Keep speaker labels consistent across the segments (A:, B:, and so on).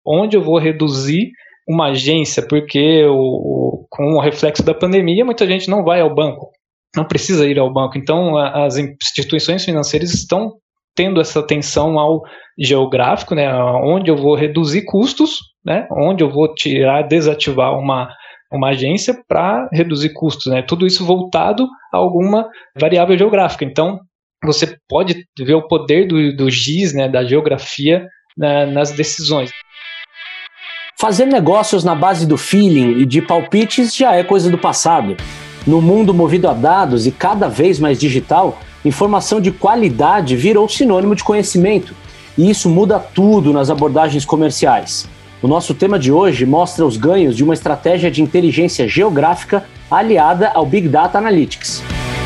A: onde eu vou reduzir uma agência, porque com o reflexo da pandemia, muita gente não vai ao banco, não precisa ir ao banco. Então, as instituições financeiras estão tendo essa atenção ao geográfico, né, onde eu vou reduzir custos, né, onde eu vou desativar uma agência para reduzir custos, né, tudo isso voltado a alguma variável geográfica. Então, você pode ver o poder do GIS, né, da geografia, nas decisões.
B: Fazer negócios na base do feeling e de palpites já é coisa do passado. No mundo movido a dados e cada vez mais digital, informação de qualidade virou sinônimo de conhecimento. E isso muda tudo nas abordagens comerciais. O nosso tema de hoje mostra os ganhos de uma estratégia de inteligência geográfica aliada ao Big Data Analytics.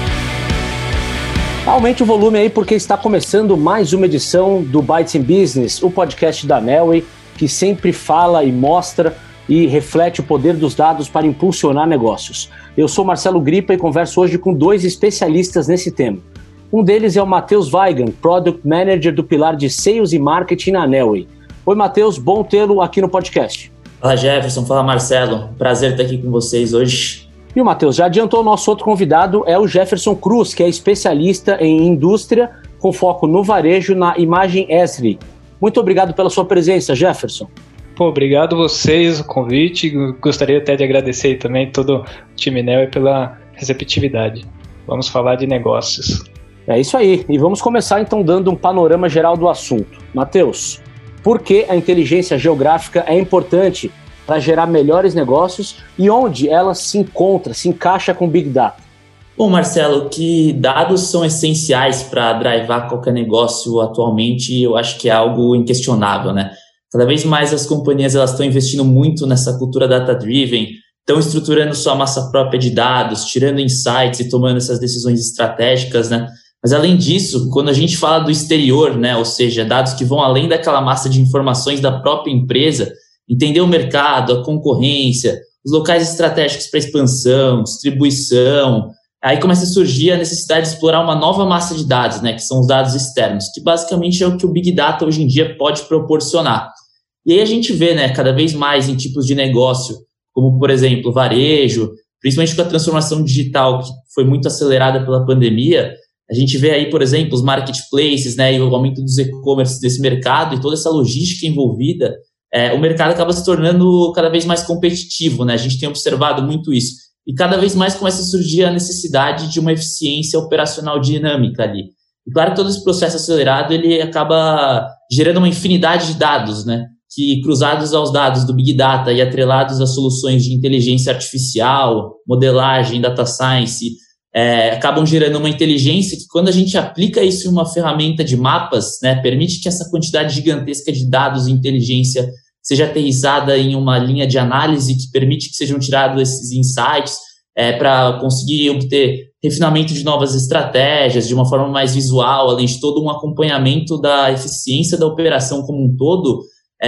B: Aumente o volume aí porque está começando mais uma edição do Bytes in Business, o podcast da Nelway, que sempre fala e mostra e reflete o poder dos dados para impulsionar negócios. Eu sou Marcelo Gripa e converso hoje com dois especialistas nesse tema. Um deles é o Matheus Weigand, Product Manager do pilar de Sales e Marketing na Nelway. Oi, Matheus, bom tê-lo aqui no podcast.
C: Fala, Jefferson. Fala, Marcelo. Prazer estar aqui com vocês hoje.
B: E o Matheus, já adiantou, o nosso outro convidado é o Jefferson Cruz, que é especialista em indústria com foco no varejo na imagem Esri. Muito obrigado pela sua presença, Jefferson.
A: Obrigado a vocês, o convite. Gostaria até de agradecer também todo o time Nelway pela receptividade. Vamos falar de negócios.
B: É isso aí. E vamos começar então dando um panorama geral do assunto. Matheus, por que a inteligência geográfica é importante para gerar melhores negócios e onde ela se encaixa com Big Data?
C: Bom, Marcelo, que dados são essenciais para drivar qualquer negócio atualmente, eu acho que é algo inquestionável, né? Cada vez mais as companhias elas estão investindo muito nessa cultura data-driven, estão estruturando sua massa própria de dados, tirando insights e tomando essas decisões estratégicas, né? Mas além disso, quando a gente fala do exterior, né, ou seja, dados que vão além daquela massa de informações da própria empresa, entender o mercado, a concorrência, os locais estratégicos para expansão, distribuição, aí começa a surgir a necessidade de explorar uma nova massa de dados, né, que são os dados externos, que basicamente é o que o Big Data hoje em dia pode proporcionar. E aí a gente vê, né, cada vez mais em tipos de negócio, como, por exemplo, varejo, principalmente com a transformação digital que foi muito acelerada pela pandemia. A gente vê aí, por exemplo, os marketplaces, né, e o aumento dos e-commerce desse mercado e toda essa logística envolvida, o mercado acaba se tornando cada vez mais competitivo, né? A gente tem observado muito isso. E cada vez mais começa a surgir a necessidade de uma eficiência operacional dinâmica ali. E claro que todo esse processo acelerado, ele acaba gerando uma infinidade de dados, né? Que cruzados aos dados do Big Data e atrelados a soluções de inteligência artificial, modelagem, data science, acabam gerando uma inteligência que, quando a gente aplica isso em uma ferramenta de mapas, né, permite que essa quantidade gigantesca de dados e inteligência seja aterrissada em uma linha de análise que permite que sejam tirados esses insights para conseguir obter refinamento de novas estratégias de uma forma mais visual, além de todo um acompanhamento da eficiência da operação como um todo.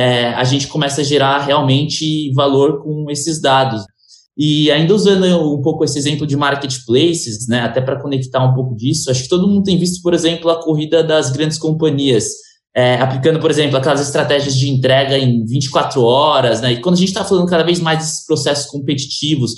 C: A gente começa a gerar realmente valor com esses dados. E ainda usando um pouco esse exemplo de marketplaces, né, até para conectar um pouco disso, acho que todo mundo tem visto, por exemplo, a corrida das grandes companhias, aplicando, por exemplo, aquelas estratégias de entrega em 24 horas, né, e quando a gente está falando cada vez mais desses processos competitivos,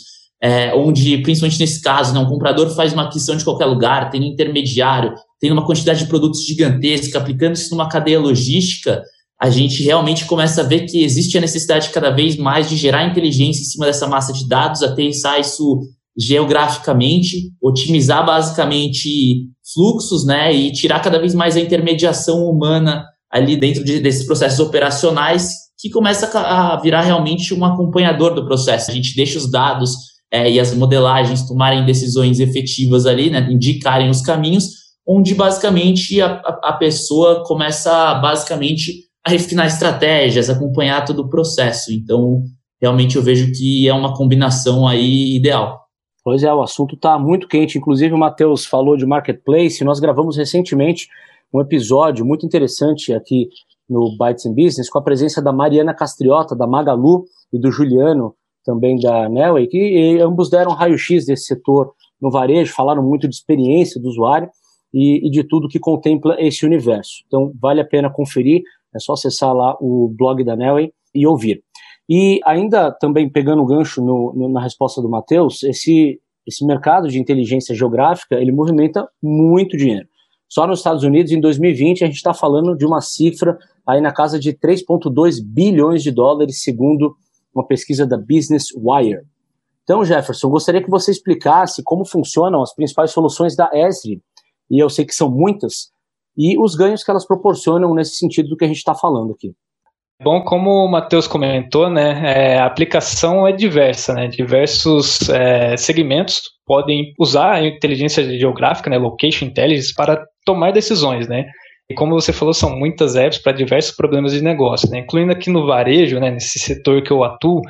C: onde, principalmente nesse caso, né, um comprador faz uma aquisição de qualquer lugar, tem um intermediário, tem uma quantidade de produtos gigantesca, aplicando isso numa cadeia logística, a gente realmente começa a ver que existe a necessidade cada vez mais de gerar inteligência em cima dessa massa de dados, aterrissar isso geograficamente, otimizar basicamente fluxos, né, e tirar cada vez mais a intermediação humana ali dentro desses processos operacionais, que começa a virar realmente um acompanhador do processo. A gente deixa os dados e as modelagens tomarem decisões efetivas ali, né, indicarem os caminhos, onde basicamente a pessoa começa basicamente a refinar estratégias, acompanhar todo o processo. Então, realmente eu vejo que é uma combinação aí ideal.
B: Pois é, o assunto está muito quente. Inclusive, o Matheus falou de marketplace. Nós gravamos recentemente um episódio muito interessante aqui no Bytes in Business, com a presença da Mariana Castriota, da Magalu, e do Juliano, também da Nelway, que ambos deram raio-x desse setor no varejo, falaram muito de experiência do usuário e de tudo que contempla esse universo. Então, vale a pena conferir. É só acessar lá o blog da Nelway e ouvir. E ainda também pegando o gancho na resposta do Matheus, esse mercado de inteligência geográfica, ele movimenta muito dinheiro. Só nos Estados Unidos, em 2020, a gente está falando de uma cifra aí na casa de 3,2 bilhões de dólares, segundo uma pesquisa da Business Wire. Então, Jefferson, gostaria que você explicasse como funcionam as principais soluções da Esri, e eu sei que são muitas, e os ganhos que elas proporcionam nesse sentido do que a gente está falando aqui.
A: Bom, como o Matheus comentou, né, a aplicação é diversa, né, diversos segmentos podem usar a inteligência geográfica, né, Location Intelligence, para tomar decisões, né, e como você falou, são muitas apps para diversos problemas de negócio, né, incluindo aqui no varejo, né, nesse setor que eu atuo,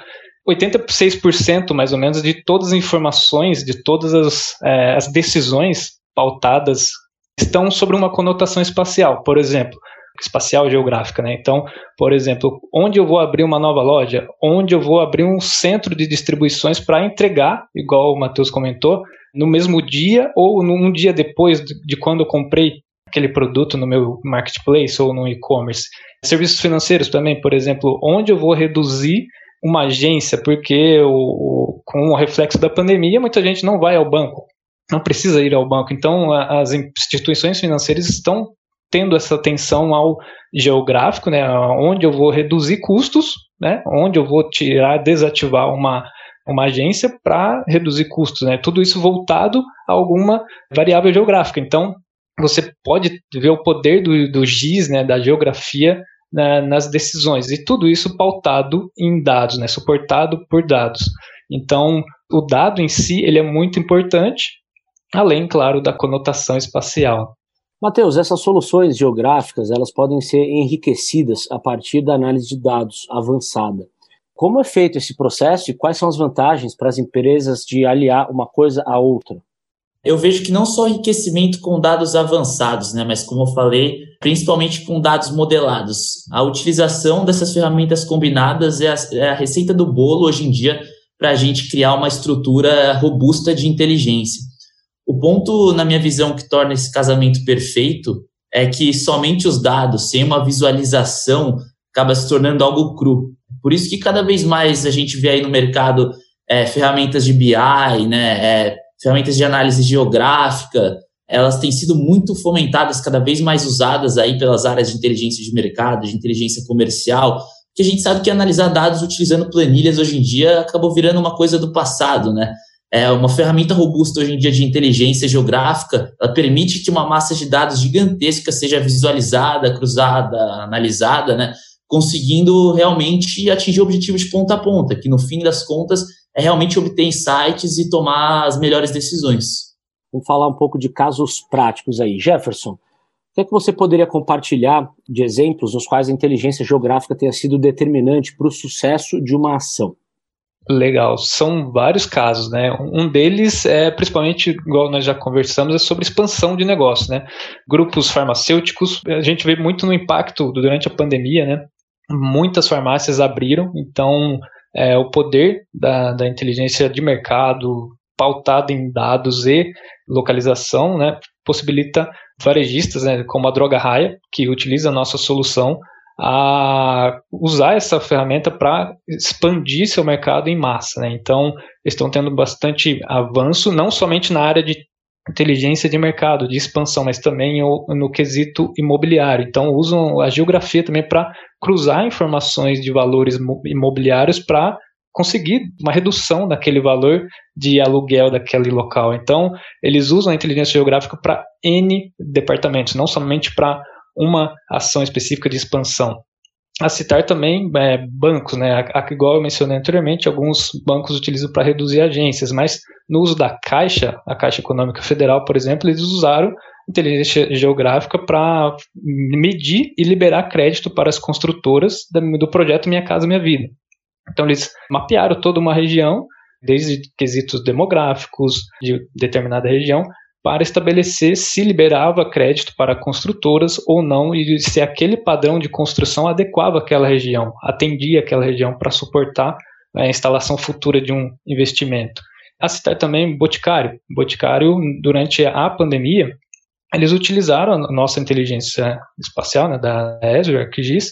A: 86% mais ou menos de todas as informações, de todas as decisões pautadas estão sobre uma conotação espacial, por exemplo, espacial geográfica, né? Então, por exemplo, onde eu vou abrir uma nova loja, onde eu vou abrir um centro de distribuições para entregar, igual o Matheus comentou, no mesmo dia ou um dia depois de quando eu comprei aquele produto no meu marketplace ou no e-commerce. Serviços financeiros também, por exemplo, onde eu vou reduzir uma agência, porque com o reflexo da pandemia, muita gente não vai ao banco, não precisa ir ao banco. Então, as instituições financeiras estão tendo essa atenção ao geográfico, né, onde eu vou reduzir custos, né, onde eu vou desativar uma agência para reduzir custos, né, tudo isso voltado a alguma variável geográfica. Então, você pode ver o poder do GIS, né, da geografia, nas decisões, e tudo isso pautado em dados, né, suportado por dados. Então, o dado em si, ele é muito importante, além, claro, da conotação espacial.
B: Matheus, essas soluções geográficas, elas podem ser enriquecidas a partir da análise de dados avançada. Como é feito esse processo e quais são as vantagens para as empresas de aliar uma coisa à outra?
C: Eu vejo que não só enriquecimento com dados avançados, né, mas como eu falei, principalmente com dados modelados. A utilização dessas ferramentas combinadas é a receita do bolo hoje em dia para a gente criar uma estrutura robusta de inteligência. O ponto, na minha visão, que torna esse casamento perfeito é que somente os dados, sem uma visualização, acaba se tornando algo cru. Por isso que cada vez mais a gente vê aí no mercado ferramentas de BI, né, ferramentas de análise geográfica, elas têm sido muito fomentadas, cada vez mais usadas aí pelas áreas de inteligência de mercado, de inteligência comercial, que a gente sabe que analisar dados utilizando planilhas hoje em dia acabou virando uma coisa do passado, né? Uma ferramenta robusta hoje em dia de inteligência geográfica, ela permite que uma massa de dados gigantesca seja visualizada, cruzada, analisada, né, conseguindo realmente atingir objetivos de ponta a ponta, que no fim das contas é realmente obter insights e tomar as melhores decisões.
B: Vamos falar um pouco de casos práticos aí. Jefferson, o que é que você poderia compartilhar de exemplos nos quais a inteligência geográfica tenha sido determinante para o sucesso de uma ação?
A: Legal, são vários casos, né? Um deles é principalmente, igual nós já conversamos, é sobre expansão de negócio, né? Grupos farmacêuticos, a gente vê muito no impacto durante a pandemia, né? Muitas farmácias abriram, então o poder da inteligência de mercado pautada em dados e localização, né? Possibilita varejistas, né, como a Droga Raia, que utiliza a nossa solução, a usar essa ferramenta para expandir seu mercado em massa, né? Então, estão tendo bastante avanço, não somente na área de inteligência de mercado, de expansão, mas também no quesito imobiliário. Então, usam a geografia também para cruzar informações de valores imobiliários para conseguir uma redução daquele valor de aluguel daquele local. Então, eles usam a inteligência geográfica para N departamentos, não somente para uma ação específica de expansão. A citar também bancos, né? Igual eu mencionei anteriormente, alguns bancos utilizam para reduzir agências, mas no uso da Caixa, a Caixa Econômica Federal, por exemplo, eles usaram inteligência geográfica para medir e liberar crédito para as construtoras do projeto Minha Casa Minha Vida. Então, eles mapearam toda uma região, desde quesitos demográficos de determinada região, para estabelecer se liberava crédito para construtoras ou não e se aquele padrão de construção adequava àquela região, atendia aquela região para suportar a instalação futura de um investimento. A citar também Boticário. Boticário, durante a pandemia, eles utilizaram a nossa inteligência espacial, né, da Esri, ArcGIS,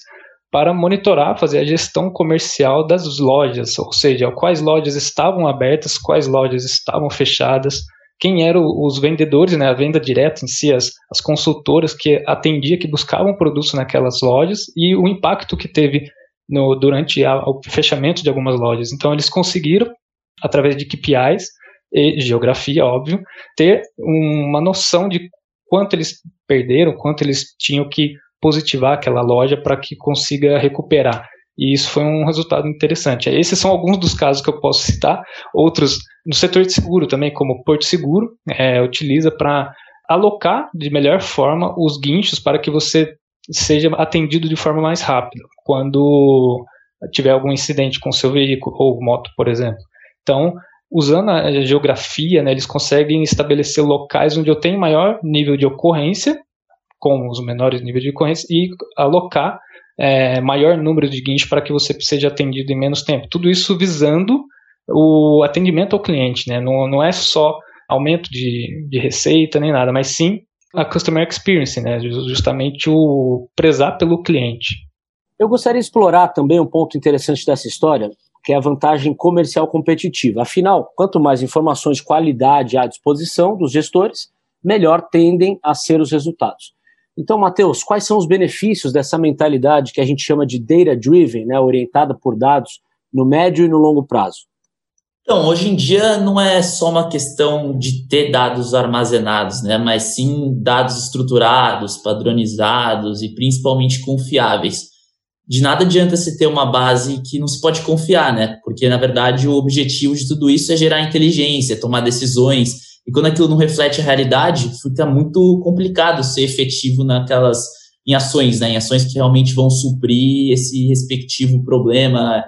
A: para monitorar, fazer a gestão comercial das lojas, ou seja, quais lojas estavam abertas, quais lojas estavam fechadas, quem eram os vendedores, né, a venda direta em si, as consultoras que atendiam, que buscavam produtos naquelas lojas e o impacto que teve durante o fechamento de algumas lojas. Então, eles conseguiram, através de KPIs e geografia, óbvio, ter uma noção de quanto eles perderam, quanto eles tinham que positivar aquela loja para que consiga recuperar. E isso foi um resultado interessante. Esses são alguns dos casos que eu posso citar. Outros, no setor de seguro também, como Porto Seguro, utiliza para alocar de melhor forma os guinchos para que você seja atendido de forma mais rápida, quando tiver algum incidente com o seu veículo ou moto, por exemplo. Então, usando a geografia, né, eles conseguem estabelecer locais onde eu tenho maior nível de ocorrência, com os menores níveis de ocorrência, e alocar maior número de guinchos para que você seja atendido em menos tempo. Tudo isso visando o atendimento ao cliente, né? Não é só aumento de receita nem nada, mas sim a customer experience, né? Justamente o prezar pelo cliente.
B: Eu gostaria de explorar também um ponto interessante dessa história, que é a vantagem comercial competitiva. Afinal, quanto mais informações de qualidade à disposição dos gestores, melhor tendem a ser os resultados. Então, Matheus, quais são os benefícios dessa mentalidade que a gente chama de data-driven, né, orientada por dados, no médio e no longo prazo?
C: Então, hoje em dia não é só uma questão de ter dados armazenados, né, mas sim dados estruturados, padronizados e principalmente confiáveis. De nada adianta você ter uma base que não se pode confiar, né? Porque, na verdade, o objetivo de tudo isso é gerar inteligência, tomar decisões. E quando aquilo não reflete a realidade, fica muito complicado ser efetivo em ações, né? Em ações que realmente vão suprir esse respectivo problema,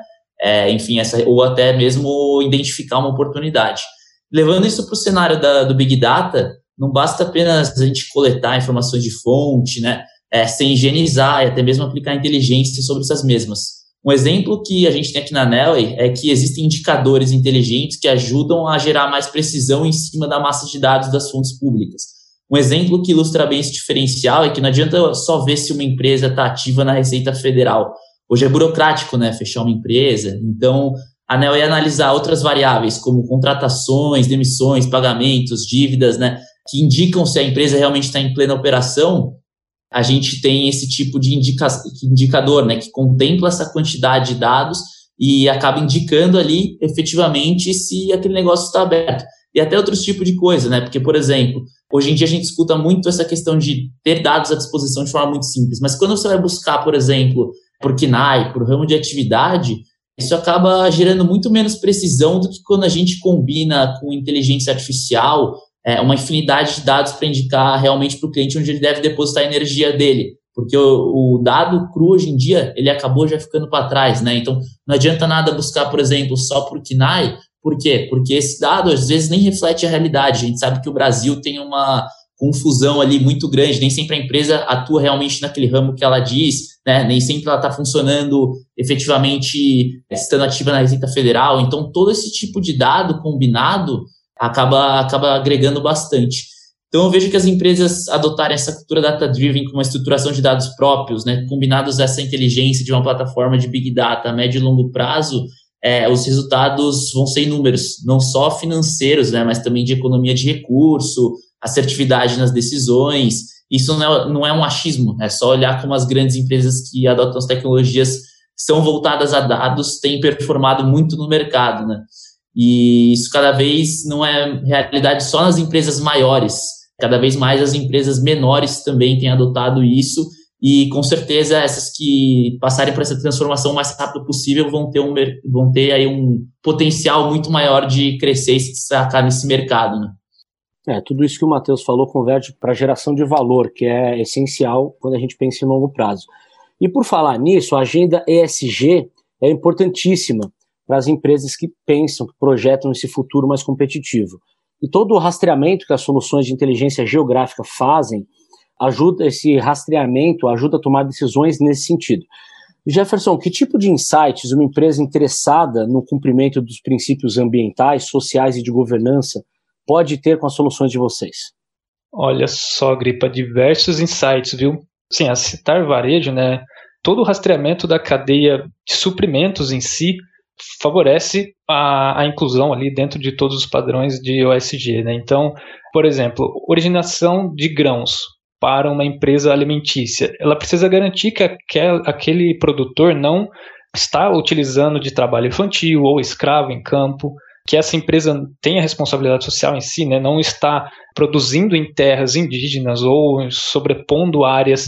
C: ou até mesmo identificar uma oportunidade. Levando isso para o cenário do Big Data, não basta apenas a gente coletar informações de fonte, né? Sem higienizar e até mesmo aplicar inteligência sobre essas mesmas. Um exemplo que a gente tem aqui na Nelway é que existem indicadores inteligentes que ajudam a gerar mais precisão em cima da massa de dados das fontes públicas. Um exemplo que ilustra bem esse diferencial é que não adianta só ver se uma empresa está ativa na Receita Federal. Hoje é burocrático, né, fechar uma empresa. Então, a Nelway analisar outras variáveis, como contratações, demissões, pagamentos, dívidas, né, que indicam se a empresa realmente está em plena operação. A gente tem esse tipo de indicador, né, que contempla essa quantidade de dados e acaba indicando ali, efetivamente, se aquele negócio está aberto. E até outros tipos de coisa, né, porque, por exemplo, hoje em dia a gente escuta muito essa questão de ter dados à disposição de forma muito simples, mas quando você vai buscar, por exemplo, por KNAI, por ramo de atividade, isso acaba gerando muito menos precisão do que quando a gente combina com inteligência artificial, uma infinidade de dados para indicar realmente para o cliente onde ele deve depositar a energia dele, porque o dado cru hoje em dia, ele acabou já ficando para trás, né? Então, não adianta nada buscar, por exemplo, só por KNAI. Por quê? Porque esse dado, às vezes, nem reflete a realidade. A gente sabe que o Brasil tem uma confusão ali muito grande, nem sempre a empresa atua realmente naquele ramo que ela diz, né? Nem sempre ela está funcionando efetivamente, estando ativa na Receita Federal. Então, todo esse tipo de dado combinado acaba agregando bastante. Então, eu vejo que as empresas adotarem essa cultura data-driven com uma estruturação de dados próprios, né, combinados a essa inteligência de uma plataforma de Big Data a médio e longo prazo, os resultados vão ser inúmeros, não só financeiros, né, mas também de economia de recurso, assertividade nas decisões. Isso não é um achismo, é só olhar como as grandes empresas que adotam as tecnologias que são voltadas a dados têm performado muito no mercado, né? E isso cada vez não é realidade só nas empresas maiores, cada vez mais as empresas menores também têm adotado isso e com certeza essas que passarem por essa transformação o mais rápido possível vão ter aí um potencial muito maior de crescer e se destacar nesse mercado, né?
B: Tudo isso que o Matheus falou converge para a geração de valor, que é essencial quando a gente pensa em longo prazo. E por falar nisso, a agenda ESG é importantíssima para as empresas que pensam, que projetam esse futuro mais competitivo. E todo o rastreamento que as soluções de inteligência geográfica fazem, esse rastreamento ajuda a tomar decisões nesse sentido. Jefferson, que tipo de insights uma empresa interessada no cumprimento dos princípios ambientais, sociais e de governança pode ter com as soluções de vocês?
A: Olha só, Gripa, diversos insights, viu? Sim, a citar varejo, né? todo o rastreamento da cadeia de suprimentos em si favorece a inclusão ali dentro de todos os padrões de OSG, né? Então, por exemplo, originação de grãos para uma empresa alimentícia, ela precisa garantir que aquele produtor não está utilizando de trabalho infantil ou escravo em campo, que essa empresa tenha responsabilidade social em si, né? Não está produzindo em terras indígenas ou sobrepondo áreas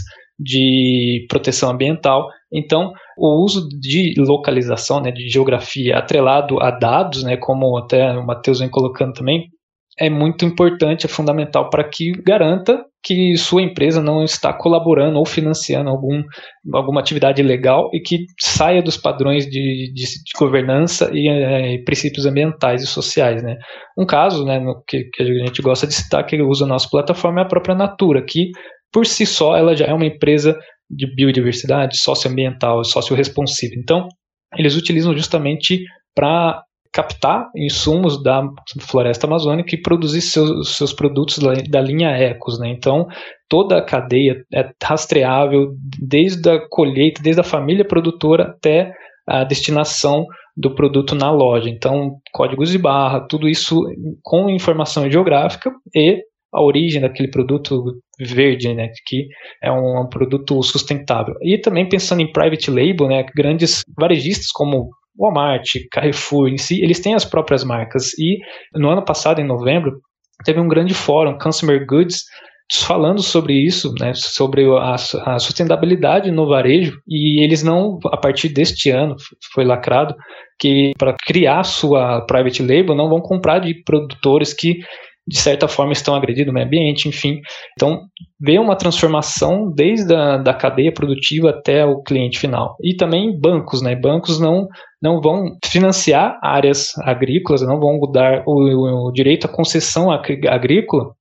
A: de proteção ambiental. Então, o uso de localização, né, de geografia atrelado a dados, né, como até o Matheus vem colocando também, é muito importante, é fundamental para que garanta que sua empresa não está colaborando ou financiando alguma atividade ilegal e que saia dos padrões de governança e princípios ambientais e sociais, né. Um caso, né, que a gente gosta de citar, que usa a nossa plataforma, é a própria Natura, que por si só ela já é uma empresa de biodiversidade, socioambiental, socio-responsiva. Então, eles utilizam justamente para captar insumos da floresta amazônica e produzir seus produtos da linha Ecos, né? Então, toda a cadeia é rastreável, desde a colheita, desde a família produtora até a destinação do produto na loja. Então, códigos de barra, tudo isso com informação geográfica e a origem daquele produto verde, né, que é um produto sustentável. E também pensando em private label, né, grandes varejistas como Walmart, Carrefour, em si, eles têm as próprias marcas. E no ano passado, em novembro, teve um grande fórum, Consumer Goods, falando sobre isso, né, sobre a sustentabilidade no varejo, e eles não, a partir deste ano, foi lacrado, que para criar sua private label não vão comprar de produtores que de certa forma estão agredindo o meio ambiente, enfim. Então, vê uma transformação desde da cadeia produtiva até o cliente final. E também bancos, né? Bancos não vão financiar áreas agrícolas, não vão dar o direito à concessão agrícola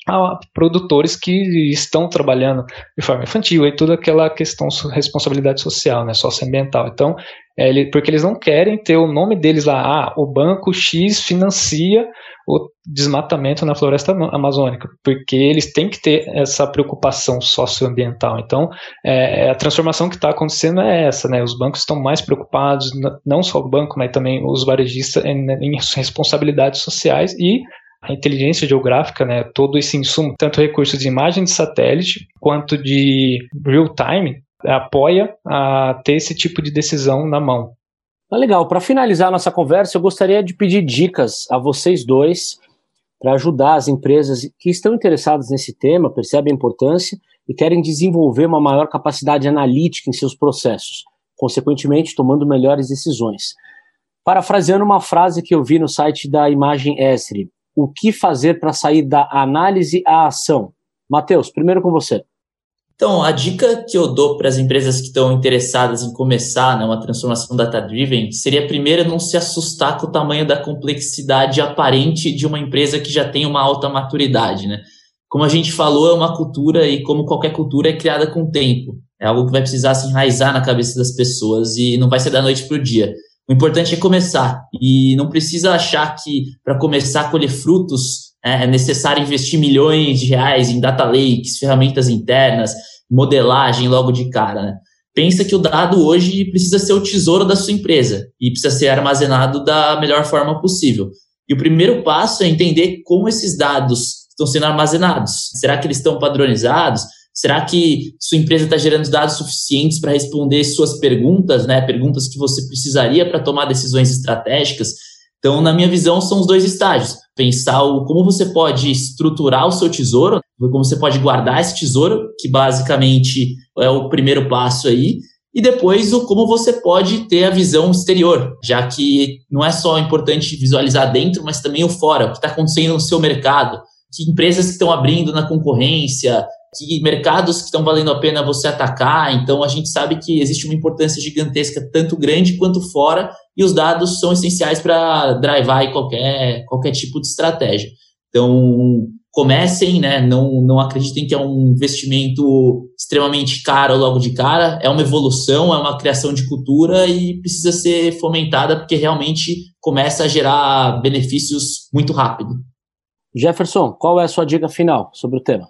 A: a produtores que estão trabalhando de forma infantil e toda aquela questão de responsabilidade social, né, socioambiental. Então, porque eles não querem ter o nome deles lá, o banco X financia o desmatamento na floresta amazônica, porque eles têm que ter essa preocupação socioambiental. Então, a transformação que está acontecendo é essa, né? Os bancos estão mais preocupados, não só o banco, mas também os varejistas em responsabilidades sociais e a inteligência geográfica, né, todo esse insumo, tanto recursos de imagem de satélite quanto de real-time, apoia a ter esse tipo de decisão na mão.
B: Legal, para finalizar a nossa conversa, eu gostaria de pedir dicas a vocês dois para ajudar as empresas que estão interessadas nesse tema, percebem a importância e querem desenvolver uma maior capacidade analítica em seus processos, consequentemente tomando melhores decisões. Parafraseando uma frase que eu vi no site da Imagem Esri, o que fazer para sair da análise à ação? Matheus, primeiro com você.
C: Então, a dica que eu dou para as empresas que estão interessadas em começar, né, uma transformação data-driven seria, primeiro, não se assustar com o tamanho da complexidade aparente de uma empresa que já tem uma alta maturidade, né? Como a gente falou, é uma cultura e, como qualquer cultura, é criada com o tempo. É algo que vai precisar se enraizar na cabeça das pessoas e não vai ser da noite para o dia. O importante é começar e não precisa achar que para começar a colher frutos é necessário investir milhões de reais em data lakes, ferramentas internas, modelagem logo de cara, né? Pensa que o dado hoje precisa ser o tesouro da sua empresa e precisa ser armazenado da melhor forma possível. E o primeiro passo é entender como esses dados estão sendo armazenados. Será que eles estão padronizados? Será que sua empresa está gerando dados suficientes para responder suas perguntas, né? Perguntas que você precisaria para tomar decisões estratégicas? Então, na minha visão, são os dois estágios. Pensar como você pode estruturar o seu tesouro, como você pode guardar esse tesouro, que basicamente é o primeiro passo aí, e depois como você pode ter a visão exterior, já que não é só importante visualizar dentro, mas também o fora, o que está acontecendo no seu mercado, que empresas que estão abrindo na concorrência, que mercados que estão valendo a pena você atacar. Então, a gente sabe que existe uma importância gigantesca, tanto grande quanto fora, e os dados são essenciais para drivar aí qualquer tipo de estratégia. Então, comecem, né? Não acreditem que é um investimento extremamente caro logo de cara, é uma evolução, é uma criação de cultura e precisa ser fomentada porque realmente começa a gerar benefícios muito rápido.
B: Jefferson, qual é a sua dica final sobre o tema?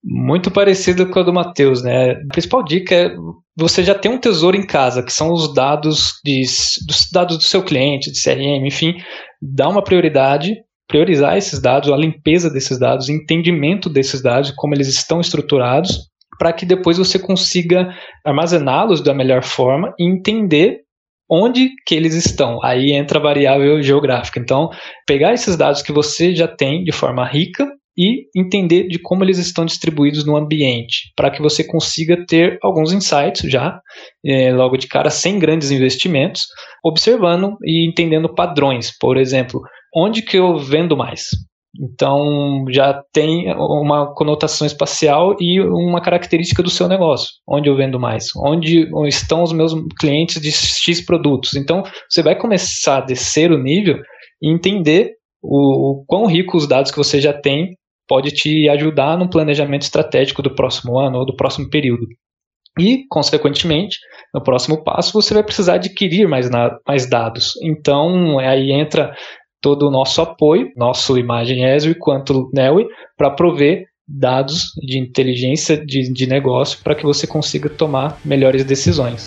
A: Muito parecido com a do Matheus, né? A principal dica é você já ter um tesouro em casa, que são os dados dos dados do seu cliente, de CRM, enfim, dar uma prioridade, priorizar esses dados, a limpeza desses dados, o entendimento desses dados, como eles estão estruturados, para que depois você consiga armazená-los da melhor forma e entender onde que eles estão. Aí entra a variável geográfica. Então, pegar esses dados que você já tem de forma rica e entender de como eles estão distribuídos no ambiente, para que você consiga ter alguns insights já, logo de cara, sem grandes investimentos, observando e entendendo padrões. Por exemplo, onde que eu vendo mais? Então, já tem uma conotação espacial e uma característica do seu negócio. Onde eu vendo mais? Onde estão os meus clientes de X produtos? Então, você vai começar a descer o nível e entender o quão rico os dados que você já tem pode te ajudar no planejamento estratégico do próximo ano ou do próximo período. E, consequentemente, no próximo passo, você vai precisar adquirir mais dados. Então, aí entra todo o nosso apoio, nosso Imagem Esri quanto Neoway, para prover dados de inteligência de negócio para que você consiga tomar melhores decisões.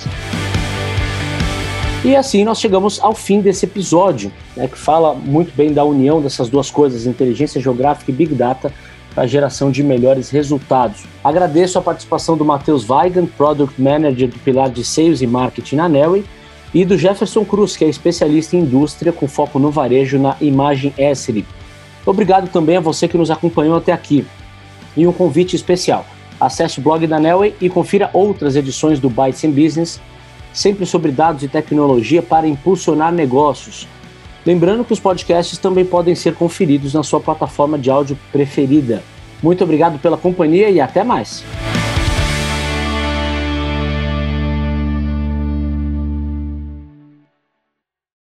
B: E assim nós chegamos ao fim desse episódio, né, que fala muito bem da união dessas duas coisas, inteligência geográfica e Big Data, para a geração de melhores resultados. Agradeço a participação do Matheus Weigand, Product Manager do pilar de Sales e Marketing na Neoway, e do Jefferson Cruz, que é especialista em indústria com foco no varejo na Imagem Esri. Obrigado também a você que nos acompanhou até aqui. E um convite especial. Acesse o blog da Neoway e confira outras edições do Bytes in Business, sempre sobre dados e tecnologia para impulsionar negócios. Lembrando que os podcasts também podem ser conferidos na sua plataforma de áudio preferida. Muito obrigado pela companhia e até mais!